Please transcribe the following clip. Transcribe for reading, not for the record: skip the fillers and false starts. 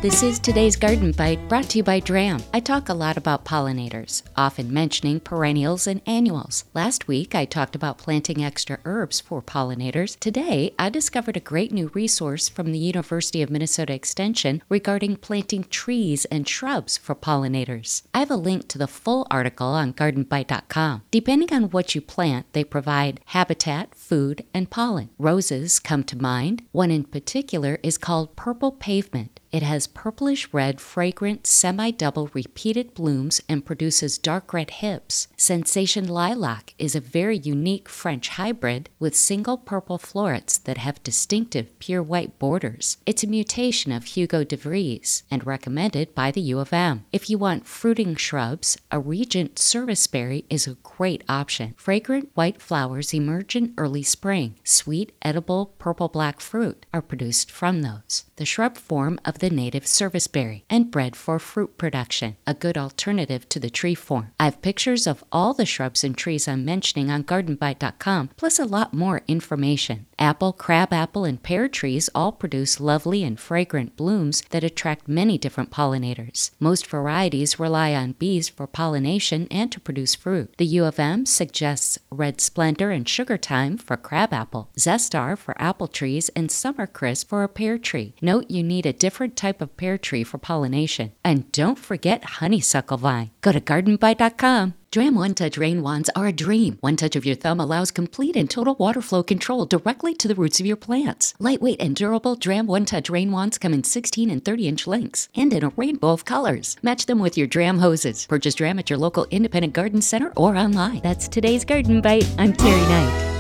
This is today's Garden Bite, brought to you by Dram. I talk a lot about pollinators, often mentioning perennials and annuals. Last week, I talked about planting extra herbs for pollinators. Today, I discovered a great new resource from the University of Minnesota Extension regarding planting trees and shrubs for pollinators. I have a link to the full article on gardenbite.com. Depending on what you plant, they provide habitat, food, and pollen. Roses come to mind. One in particular is called Purple Pavement. It has purplish-red, fragrant, semi-double repeated blooms and produces dark red hips. Sensation Lilac is a very unique French hybrid with single purple florets that have distinctive pure white borders. It's a mutation of Hugo de Vries and recommended by the U of M. If you want fruiting shrubs, a Regent serviceberry is a great option. Fragrant white flowers emerge in early spring. Sweet, edible, purple-black fruit are produced from those. The shrub form of the native serviceberry and bred for fruit production, a good alternative to the tree form. I have pictures of all the shrubs and trees I'm mentioning on gardenbite.com, plus a lot more information. Apple, crabapple, and pear trees all produce lovely and fragrant blooms that attract many different pollinators. Most varieties rely on bees for pollination and to produce fruit. The U of M suggests Red Splendor and Sugar Time for crabapple, Zestar for apple trees, and Summer Crisp for a pear tree. Note you need a different type of pear tree for pollination. And don't forget honeysuckle vine. Go to gardenbite.com. Dram One Touch Rain Wands are a dream. One touch of your thumb allows complete and total water flow control directly to the roots of your plants. Lightweight and durable Dram One Touch Rain Wands come in 16 and 30-inch lengths and in a rainbow of colors. Match them with your Dram hoses. Purchase Dram at your local independent garden center or online. That's today's Garden Bite. I'm Terry Knight.